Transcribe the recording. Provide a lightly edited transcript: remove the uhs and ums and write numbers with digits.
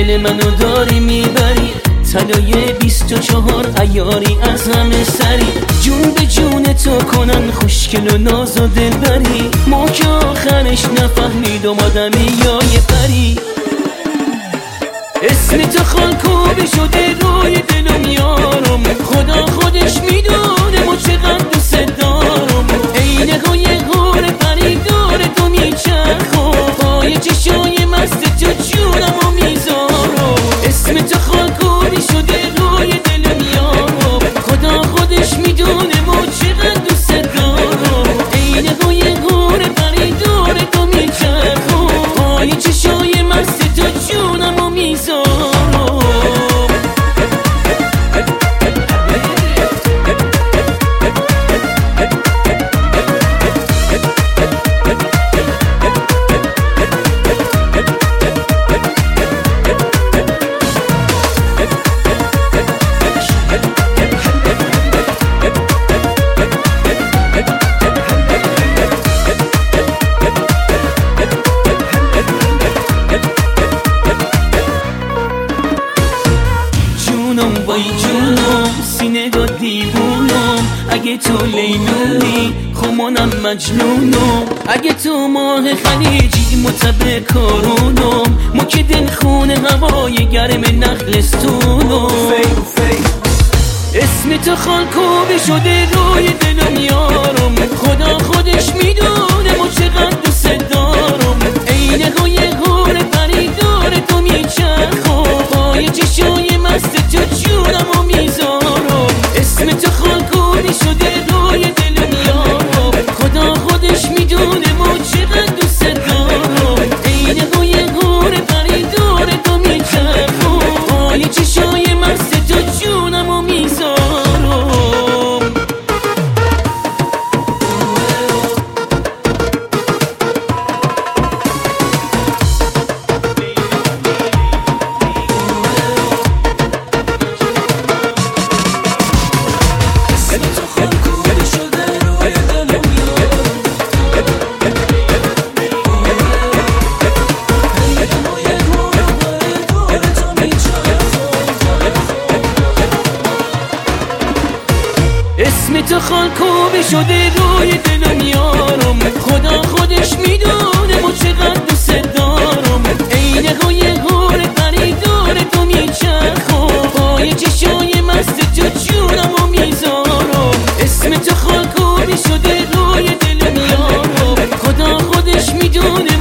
دل منو داری میبری، طلای 24 عیاری از همه سری، جون به جون تو کنن خوشگل و ناز و دلبری، ما که آخرش نفهمیدم آدمی یا یه پری. اسم تو خالکوبی شده روی دلم یارم، خدا خودش میدونه ما چقدر دوست دارم، عین های غور پری دور تو میچرخم، پای چشای مست تو جونمو میذارم. اسم تو خالکوبی شده روی دلم یارم، خدا خودش میدونه ما چقدر دوست دارم، عین های غور پری دور تو میچرخم، پای چشای مست تو جونمو میذارم. وای جونم سینه دا دیوونم، اگه تو لیلونی خمانم مجنونم، اگه تو ماه خلیجی متبع کارونم، ما که دل خونه هوای گرم نخلستونم. اسم تو خالکوبی شده روی دلم یارم، خدا خودش میدونه ما چقدر دوست دارم، عین های غور پری دور تو میچرخم، پای چشای مست تو جونمو میذارم. اسم تو خالکوبی شده روی دلم یارم، خدا خودش میدونه ما چقدر دوست دارم، عین های غور پری دور تو میچرخم، پای چشای مست تو جونمو میذارم. اسم تو خالکوبی شده روی دلم یارم، خدا خودش میدونه ما چقدر دوست دارم، عین های غور پری دور تو میچرخم، پای چشای مست تو جونمو میذارم. اسم تو خالکوبی شده روی دلم یارم، خدا خودش میدونه